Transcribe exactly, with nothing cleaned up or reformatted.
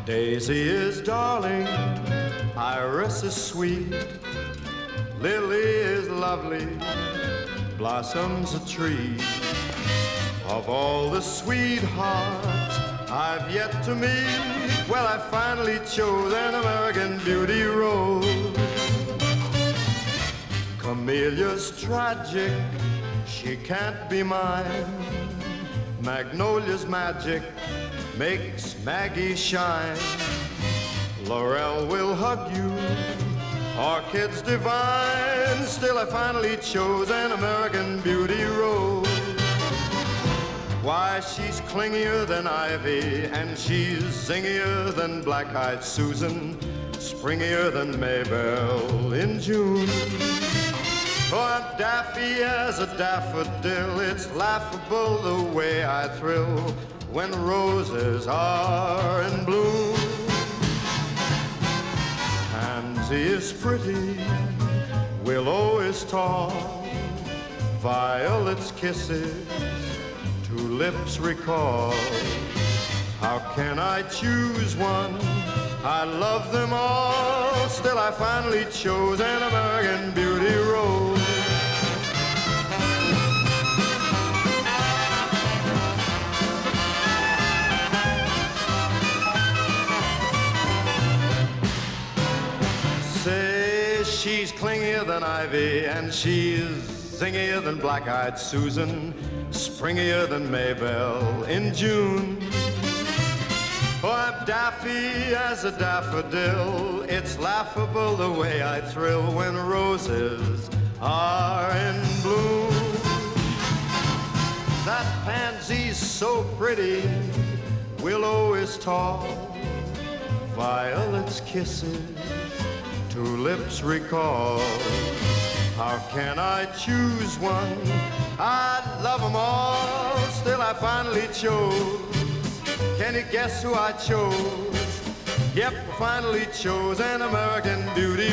Daisy is darling, Iris is sweet, Lily is lovely, Blossom's a tree. Of all the sweethearts I've yet to meet, well, I finally chose an American Beauty rose. Camelia's tragic, she can't be mine. Magnolia's magic makes Maggie shine. Laurel will hug you, orchids divine. Still I finally chose an American Beauty rose. Why, she's clingier than ivy, and she's zingier than black-eyed Susan, springier than Maybelle in June. Oh, I'm daffy as a daffodil, it's laughable the way I thrill when roses are in bloom. Pansy is pretty, willow is tall, violet's kisses to lips recall. How can I choose one? I love them all. Still I finally chose an American Beauty rose. Say she's clingier than ivy, and she's zingier than black-eyed Susan, springier than Maybelle in June. Oh, I'm daffy as a daffodil, it's laughable the way I thrill when roses are in bloom. That pansy's so pretty, willow is tall, violet's kisses to lips recall. How can I choose one? I love them all. Still I finally chose. Can you guess who I chose? Yep, I finally chose an American Beauty